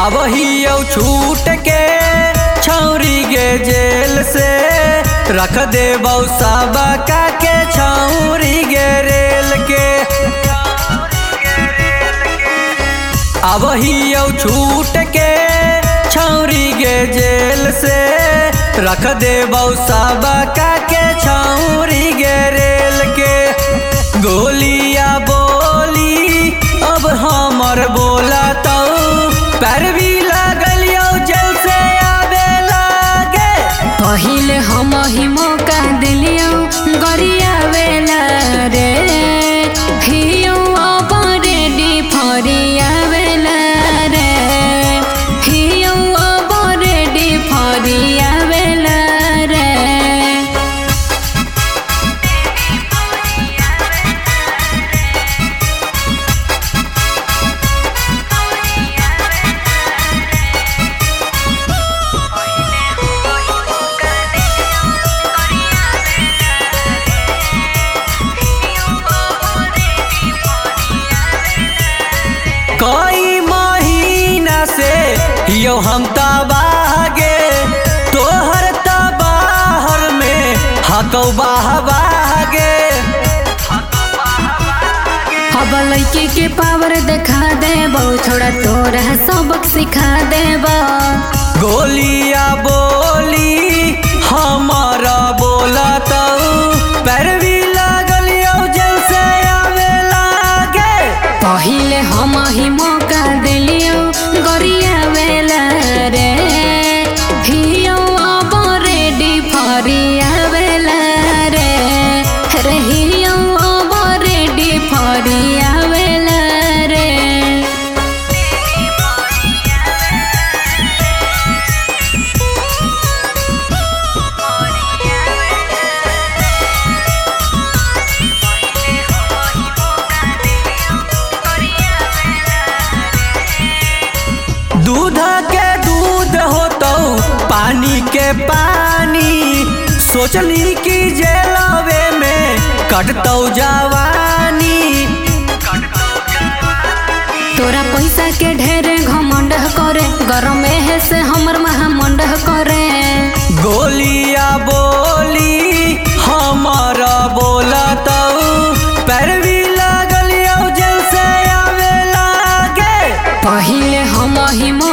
आवही छूट के छौरी गे जेल से रख दे सबा का के छौरी गे रेल के। आवही छूट के छौरी गे जेल से रख दे सबा का के छौरी गे रेल के। गोलिया बोली अब हमर बोला तो पैर भी लगलियो जेल से आवे लागे। पहिले हम ही मौका दिलियो गरिया वेला रे हियो अब रेडी फरिया वेला रे हियो अब रेडी फरिया वेला रे। कई महीना से यो हम तबागे तोहर तबाहर में हकौ बाहबागे। अब लड़की के पावर दिखा देबो थोड़ा तोरा सबक सिखा देबो। गोलिया बोली हमारा बोला तो पैर भी लगलियो जेल से आवे लागे। पहिले हम ही मौका दिलियो गरिया वेला रे हियो अब रेडी फरिया वेला रे रे हियो अब रेडी फरिया वेला रे। दूध के दूध होतो पानी के पानी सोचली कि जेलवे में कटतौ जवानी। तोरा पैसा के ढेरे घमंड करे गरम है से हमर महामंड करे। गोलिया बोली हमारा बोला तो पैर भी लगलियो जेल से आवे लागे। पहिले हम ही